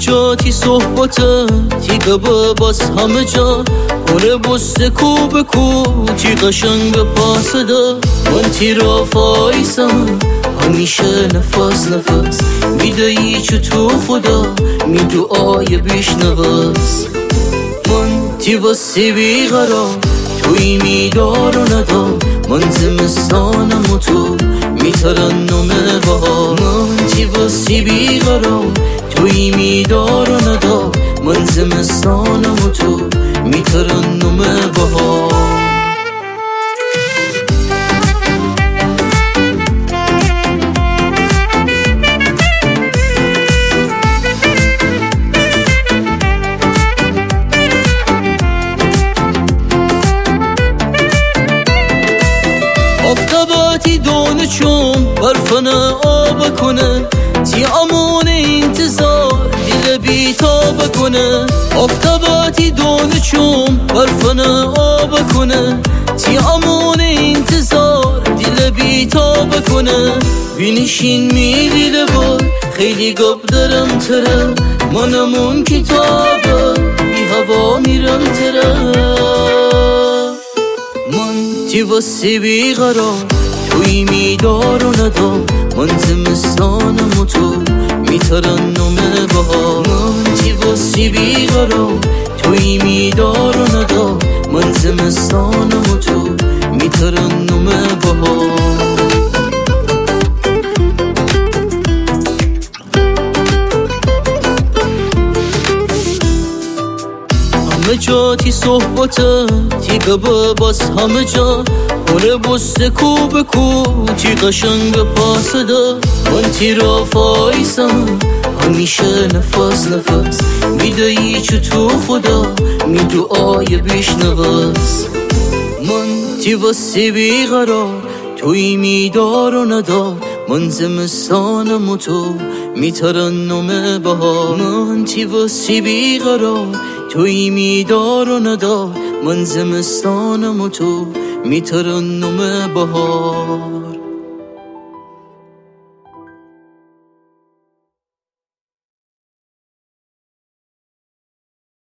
جاتی صحبتت تیغه باز همه جا پره بسته کو به کو تی قشنگ پاسده من تی را فایسم همیشه نفس میدهی چو تو خدا می دعای بیشنوست من تی واسه بیقرار توی میدار و ندار من زمستانم و تو میترنم بهار من تی واسه بیقرار توی میدار و ندار من زمستانم و تو میترنم بهار آفتاباتی دونه چون برفنه آب کنه تی امان انتظار دل بیتاب کنه آفتاباتی دونه چون برفنه آب کنه تی امان انتظار دل بیتاب کنه بینشین میلیده بود خیلی گب دارم تره منمون کتابه بی هوا میرم تره من تی واسه بیقرار توی میدار و ندار من زمستانم و تو میترنم بهار من تی واسه بیقرار توی میدار و ندار من زمستانم و تو میترنم بهار همه جاتی صحبتت تیغه باز همه جا پره بسته کو به کو تی قشنگ پاسده من تی را فایسم همیشه نفس میدهی چو تو خدا می دعای بیشنوست من تی واسه بیقرار توی میدار و ندار من زمستانم و تو میترنم بهار من تی واسه بیقرار توی میدار و ندار من زمستانم و تو میترنم بهار